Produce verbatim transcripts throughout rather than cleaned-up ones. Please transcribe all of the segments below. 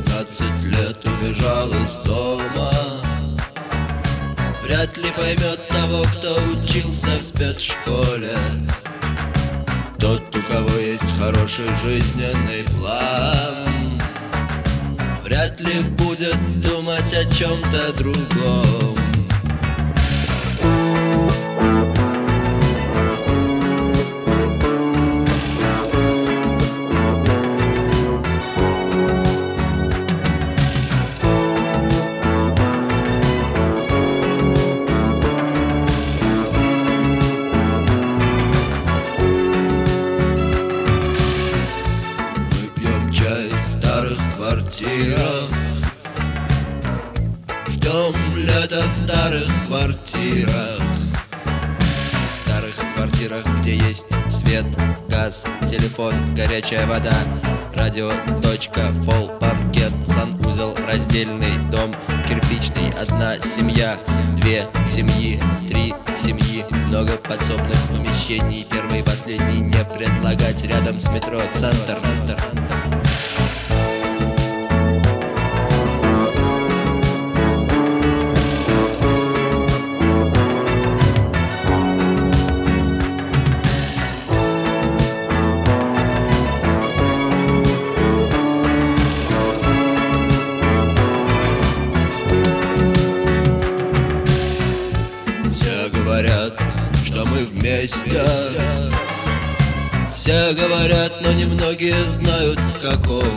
девятнадцать лет убежал из дома. Вряд ли поймет того, кто учился в спецшколе. Тот, у кого есть хороший жизненный план, вряд ли будет думать о чем-то другом. Ждем лета в старых квартирах. В старых квартирах, где есть свет, газ, телефон, горячая вода, радио, точка, пол, паркет, санузел, раздельный дом, кирпичный, одна семья, две семьи, три семьи, много подсобных помещений, первый и последний не предлагать, рядом с метро, центр, центр. Говорят, что мы вместе. Все говорят, но немногие знают в каком.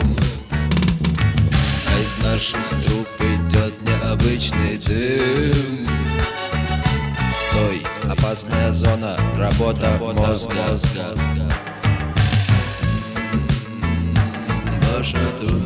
А из наших труб идет необычный дым. Стой, опасная зона, работа мозга. Наша тут